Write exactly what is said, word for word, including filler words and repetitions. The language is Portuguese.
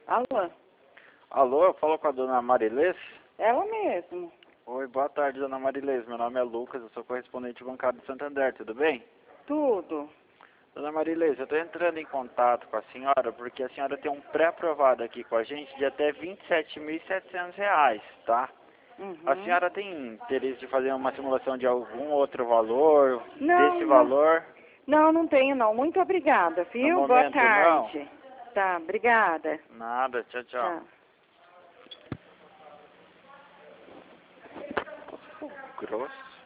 Alô? Alô, eu falo com a dona Marilês? Ela mesmo. Oi, boa tarde, dona Marilês. Meu nome é Lucas, eu sou correspondente bancário de Santander, tudo bem? Tudo. Dona Marilês, eu estou entrando em contato com a senhora porque a senhora tem um pré-aprovado aqui com a gente de até vinte e sete mil e setecentos reais, tá? A Uhum. senhora tem interesse de fazer uma simulação de algum outro valor, Não, desse não. valor? Não, não tenho não. Muito obrigada, No viu? Boa momento não? tarde. Tá, obrigada. Nada, tchau, tchau. Tchau. Grosso.